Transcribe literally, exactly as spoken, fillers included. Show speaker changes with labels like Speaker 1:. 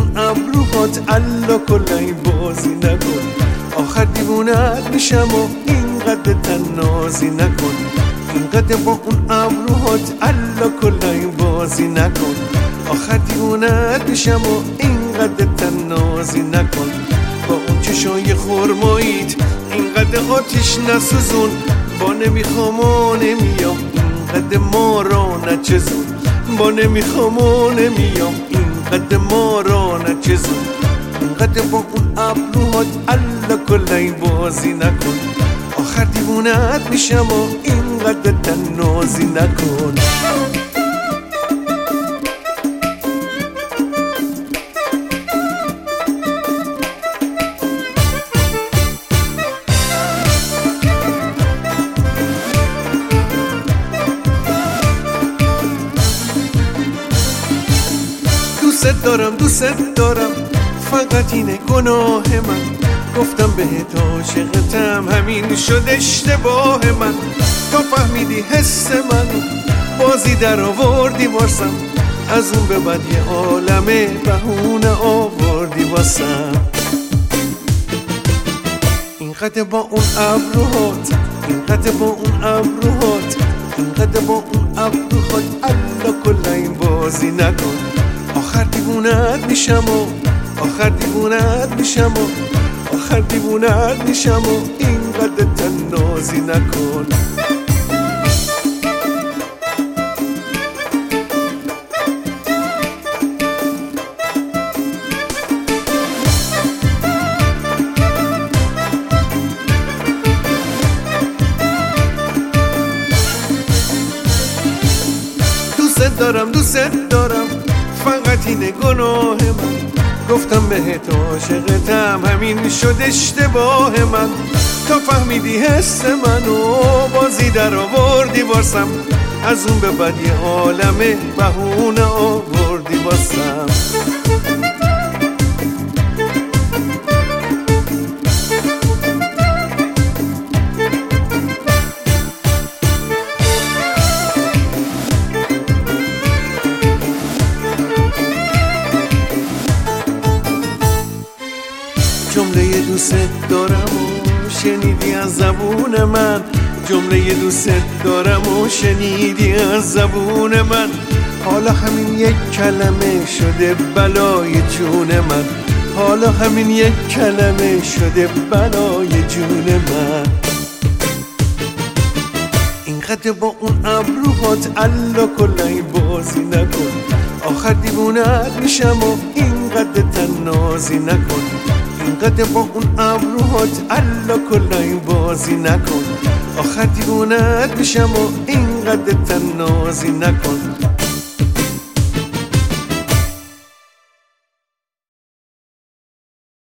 Speaker 1: اون ابروهات الا کلای بازی نکن، آخر دیوونت میشم و اینقدر تنازی نکن. اینقدر با اون ابروهات الا کلای بازی نکن، آخر دیوونت میشم و اینقدر تنازی نکن. با اون چشای خرماییت اینقدر آتیش نسوزون، با نمیخوام و نمیام اینقدر ما را نچزون، با نمیخوام و نمیام اینقدر ما را نچزون. اینقدر با اون ابروهات الا کلای بازی نکن، آخر دیوونت میشم و اینقدر تنازی نکن. دوست دارم دوست دارم فقط اینه گناه من، گفتم بهت عاشقتم همین شد اشتباه من. تا فهمیدی حس منو بازی در آوردی واسم، از اون به بعد یه عالمه بهونه آوردی واسم. اینقدر با اون ابروهات، اینقدر با اون ابروهات، اینقدر با اون ابروهات الا کلای بازی نکن، آخر دیوونت میشم و آخر دیوونت میشم و آخر دیوونت میشم و اینقدر تنازی نکن. دوست دارم دوست دارم فقط اینه گناه من، گفتم بهت عاشقتم همین شد اشتباه من. تا فهمیدی حس منو بازی در آوردی واسم، از اون به بعد یه عالمه بهونه آوردی واسم. جمله دوست دارم و شنیدی از زبون من، جمله دوست دارم و شنیدی از زبون من. حالا همین یک کلمه شده بلای جون من، حالا همین یک کلمه شده بلای جون من. اینقدر با اون ابروهات الا کلای بازی نکن، آخر دیوونت میشم و اینقدر تنازی نکن. اینقدر با اون ابروهات الا کلای بازی نکن، آخر دیوونت میشم و اینقدر تنازی نکن.